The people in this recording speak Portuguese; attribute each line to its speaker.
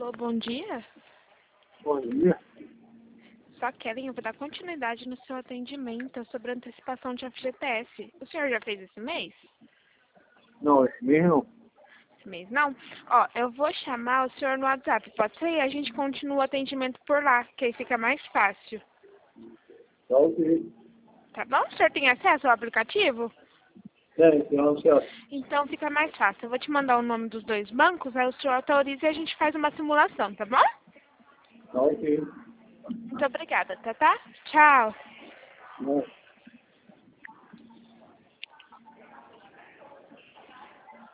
Speaker 1: Alô, bom dia.
Speaker 2: Bom dia.
Speaker 1: Só Kellen, eu vou dar continuidade no seu atendimento sobre a antecipação de FGTS. O senhor já fez esse mês?
Speaker 2: Não, esse mês não.
Speaker 1: Esse mês não? Ó, eu vou chamar o senhor no WhatsApp, pode ser? E a gente continua o atendimento por lá, que aí fica mais fácil.
Speaker 2: Tá ok.
Speaker 1: Tá bom? O senhor tem acesso ao aplicativo?
Speaker 2: Tem acesso.
Speaker 1: Então fica mais fácil. Eu vou te mandar o nome dos dois bancos, aí o senhor autoriza e a gente faz uma simulação, tá bom?
Speaker 2: Tá ok.
Speaker 1: Muito obrigada, tá? Tchau.
Speaker 2: Bom.